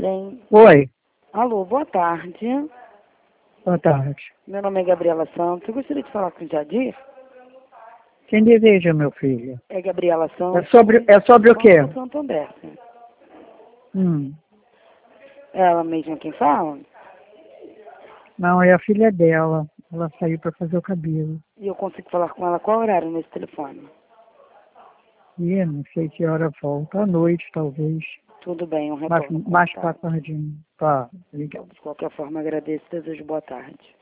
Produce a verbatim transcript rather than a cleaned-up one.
Trem. Oi, Alô, boa tarde. boa tarde. Meu nome é Gabriela Santos. Eu gostaria de falar com o Jadir. Quem deseja, meu filho? É Gabriela É Santos. sobre, é sobre o quê? Banco Santander. Hum, Ela mesma quem fala? não, é a filha dela. Ela saiu para fazer o cabelo. E eu consigo falar com ela qual horário nesse telefone? E não sei que hora volta. À noite, talvez. Tudo bem, um Mais, retorno. mais Tá. para tardinho. Tá, obrigado. De qualquer forma, agradeço e desejo boa tarde.